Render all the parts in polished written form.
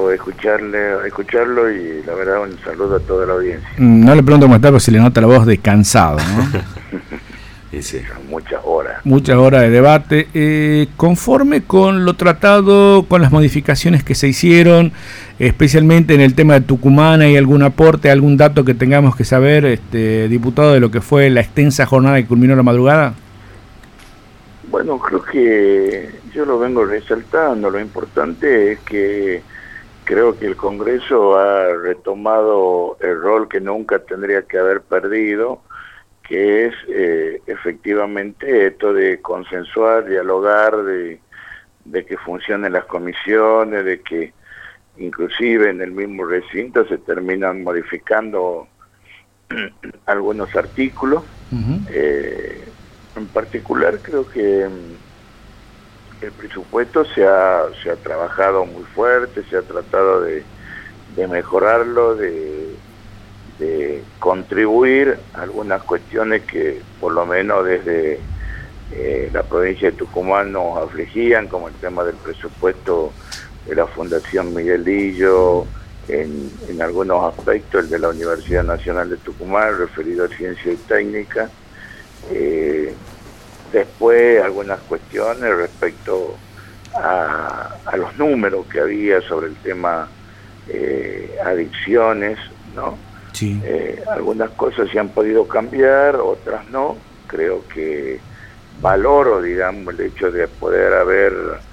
gusto escucharlo y la verdad un saludo a toda la audiencia. No le pregunto cómo está, pero se le nota la voz de cansado, ¿no? Sí. Son muchas horas. Muchas horas de debate. Conforme con lo tratado, con las modificaciones que se hicieron, especialmente en el tema de Tucumán, ¿hay algún aporte, algún dato que tengamos que saber, diputado, de lo que fue la extensa jornada que culminó la madrugada? Bueno, creo que yo lo vengo resaltando. Lo importante es que creo que el Congreso ha retomado el rol que nunca tendría que haber perdido, que es efectivamente esto de consensuar, dialogar, de que funcionen las comisiones, de que inclusive en el mismo recinto se terminan modificando algunos artículos. En particular creo que el presupuesto se ha trabajado muy fuerte, se ha tratado de mejorarlo, de contribuir a algunas cuestiones que por lo menos desde la provincia de Tucumán nos afligían, como el tema del presupuesto de la Fundación Miguelillo, en algunos aspectos el de la Universidad Nacional de Tucumán referido a ciencia y técnica. Después algunas cuestiones respecto a los números que había sobre el tema adicciones, ¿no? Sí. Algunas cosas se han podido cambiar, otras no. Creo que valoro, digamos, el hecho de poder haber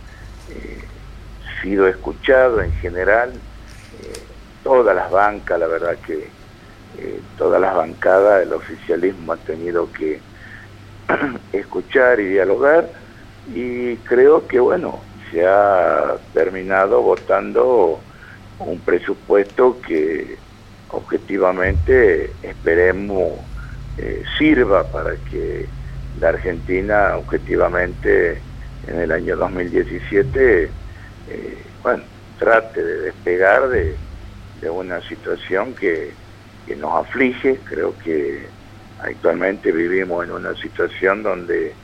sido escuchado en general. Todas las bancas, la verdad que todas las bancadas del oficialismo han tenido que escuchar y dialogar, y creo que bueno, se ha terminado votando un presupuesto que objetivamente esperemos sirva para que la Argentina objetivamente en el año 2017 trate de despegar de una situación que nos aflige. Creo que actualmente vivimos en una situación donde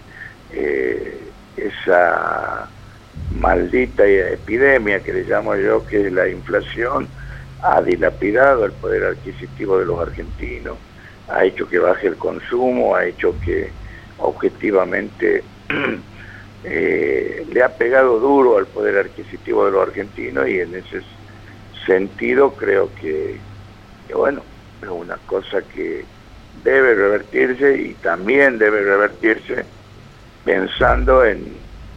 esa maldita epidemia que le llamo yo, que es la inflación, ha dilapidado el poder adquisitivo de los argentinos, ha hecho que baje el consumo, ha hecho que objetivamente le ha pegado duro al poder adquisitivo de los argentinos, y en ese sentido creo que bueno, es una cosa que debe revertirse, y también debe revertirse pensando en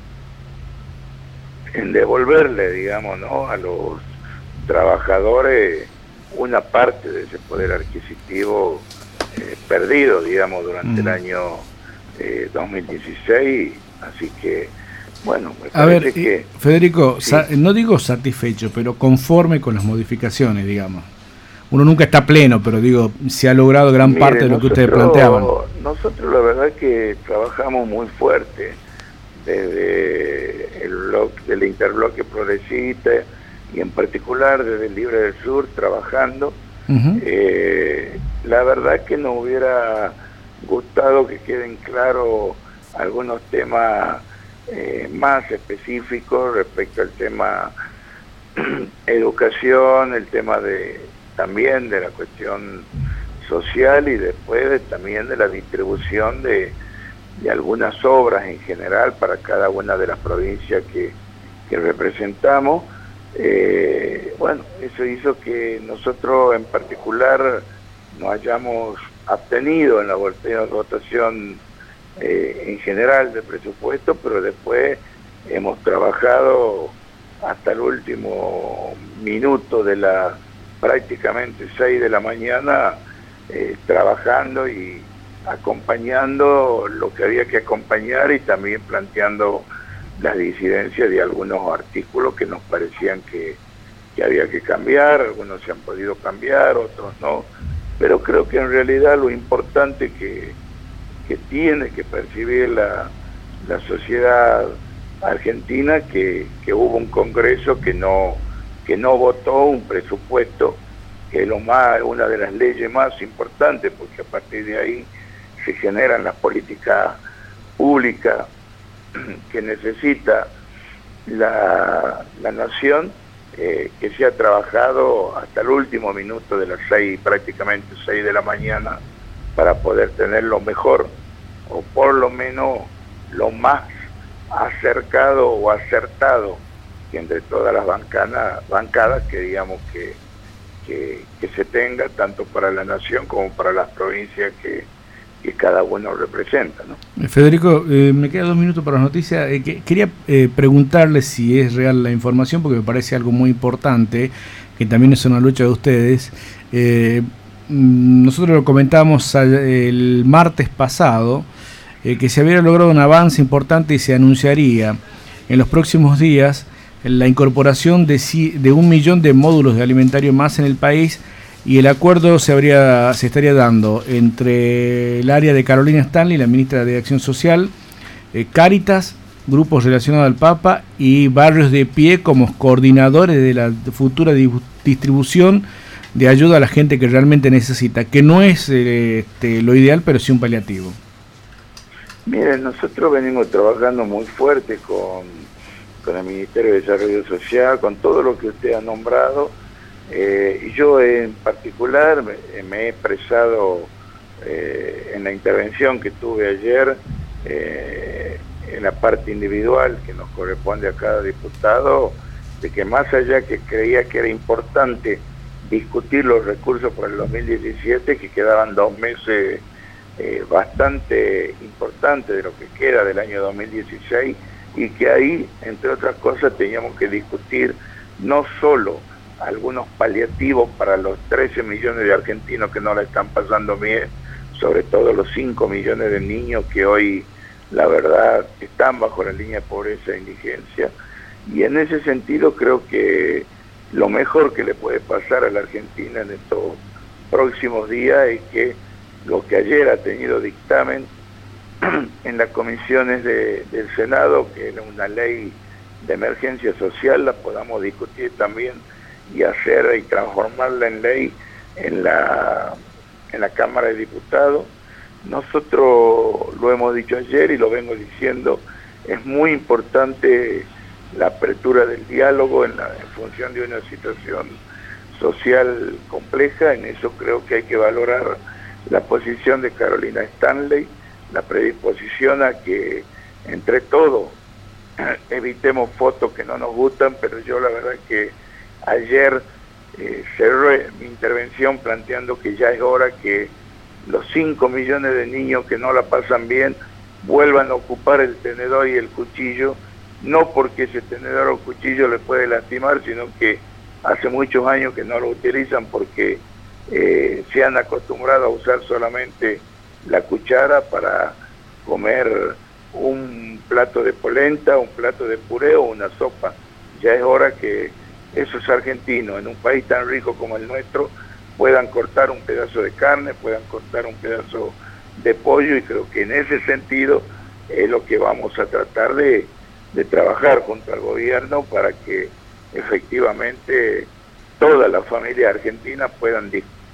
devolverle, digamos, ¿no?, a los trabajadores una parte de ese poder adquisitivo perdido, digamos, durante el año 2016. Así que, bueno, me parece que... Federico, sí. No digo satisfecho, pero conforme con las modificaciones, digamos. Uno nunca está pleno, pero digo, se ha logrado gran parte de lo que ustedes planteaban. Nosotros la verdad que trabajamos muy fuerte desde el bloque del interbloque progresista, y en particular desde el Libre del Sur, trabajando. La verdad que nos hubiera gustado que queden claros algunos temas más específicos respecto al tema educación, el tema también de la cuestión social, y después también de la distribución de algunas obras en general para cada una de las provincias que representamos. Bueno, eso hizo que nosotros en particular nos hayamos abstenido en la votación en general del presupuesto, pero después hemos trabajado hasta el último minuto de la prácticamente 6 de la mañana, trabajando y acompañando lo que había que acompañar, y también planteando las disidencias de algunos artículos que nos parecían que había que cambiar. Algunos se han podido cambiar, otros no, pero creo que en realidad lo importante que tiene que percibir la sociedad argentina, que hubo un Congreso que no votó un presupuesto, que es una de las leyes más importantes, porque a partir de ahí se generan las políticas públicas que necesita la nación, que se ha trabajado hasta el último minuto de las 6, prácticamente 6 de la mañana, para poder tener lo mejor, o por lo menos lo más acercado o acertado que entre todas las bancadas que digamos que se tenga, tanto para la nación como para las provincias que cada uno representa, ¿no? Federico, me quedan 2 minutos para las noticias. Quería preguntarle si es real la información, porque me parece algo muy importante, que también es una lucha de ustedes. Nosotros lo comentamos el martes pasado, que se había logrado un avance importante y se anunciaría en los próximos días la incorporación de 1 millón de módulos de alimentario más en el país, y el acuerdo se estaría dando entre el área de Carolina Stanley, la ministra de Acción Social, Cáritas, grupos relacionados al Papa y Barrios de Pie como coordinadores de la futura distribución de ayuda a la gente que realmente necesita, que no es lo ideal, pero sí un paliativo. Miren, nosotros venimos trabajando muy fuerte con el Ministerio de Desarrollo Social, con todo lo que usted ha nombrado. Y yo en particular me he expresado en la intervención que tuve ayer, en la parte individual que nos corresponde a cada diputado, de que más allá que creía que era importante discutir los recursos para el 2017, que quedaban 2 meses bastante importantes de lo que queda del año 2016, y que ahí, entre otras cosas, teníamos que discutir no solo algunos paliativos para los 13 millones de argentinos que no la están pasando bien, sobre todo los 5 millones de niños que hoy, la verdad, están bajo la línea de pobreza e indigencia. Y en ese sentido creo que lo mejor que le puede pasar a la Argentina en estos próximos días es que lo que ayer ha tenido dictamen en las comisiones del Senado, que era una ley de emergencia social, la podamos discutir también y hacer y transformarla en ley en la Cámara de Diputados. Nosotros lo hemos dicho ayer y lo vengo diciendo, es muy importante la apertura del diálogo en función de una situación social compleja. En eso creo que hay que valorar la posición de Carolina Stanley, la predisposición a que entre todos evitemos fotos que no nos gustan, pero yo la verdad que ayer cerré mi intervención planteando que ya es hora que los 5 millones de niños que no la pasan bien vuelvan a ocupar el tenedor y el cuchillo, no porque ese tenedor o cuchillo les puede lastimar, sino que hace muchos años que no lo utilizan porque se han acostumbrado a usar solamente la cuchara para comer un plato de polenta, un plato de puré o una sopa. Ya es hora que esos argentinos, en un país tan rico como el nuestro, puedan cortar un pedazo de carne, puedan cortar un pedazo de pollo, y creo que en ese sentido es lo que vamos a tratar de trabajar junto al gobierno para que efectivamente todas las familias argentinas puedan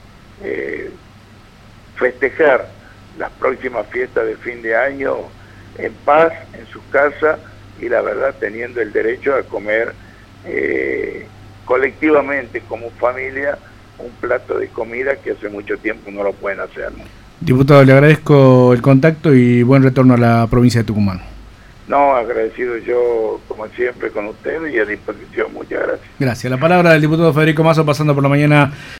festejar las próximas fiestas de fin de año en paz, en sus casas, y la verdad teniendo el derecho a comer colectivamente como familia un plato de comida que hace mucho tiempo no lo pueden hacer, ¿no? Diputado, le agradezco el contacto y buen retorno a la provincia de Tucumán. No, agradecido yo como siempre con ustedes y a disposición. Muchas gracias. Gracias. La palabra del diputado Federico Mazo, pasando por la mañana.